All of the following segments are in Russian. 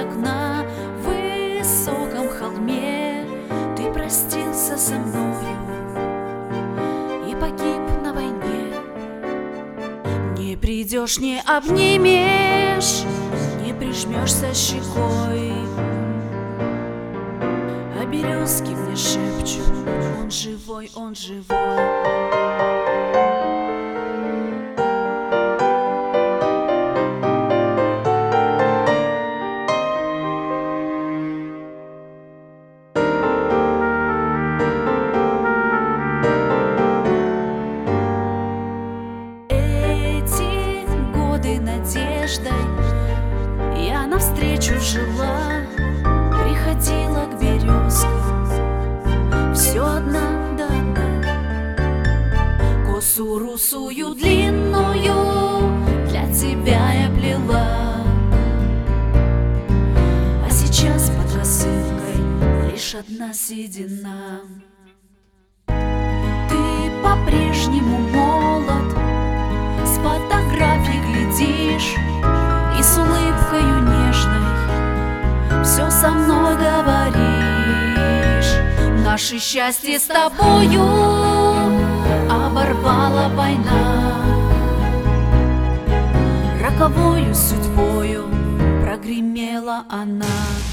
как на высоком холме. Ты простился со мною и погиб на войне. Не придешь, не обнимешь, не прижмешься щекой, а березки мне шепчут: он живой, он живой. Надеждой я навстречу жила, приходила к березкам, все одна да одна. Косу русую длинную для тебя я плела, а сейчас под косынкой лишь одна седина. Ты по-прежнему молод, с фотографий глядишь и с улыбкою нежной все со мной говоришь. Наше счастье с тобою оборвала война, роковою судьбою прогремела она.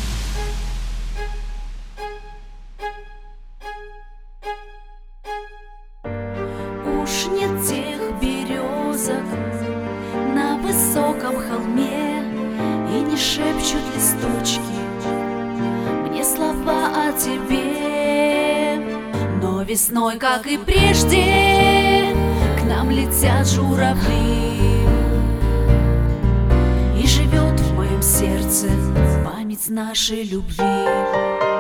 Уж нет тех березок на высоком холме, и не шепчут листочки мне слова о тебе. Но весной, как и прежде, к нам летят журавли, и живет в моем сердце память нашей любви.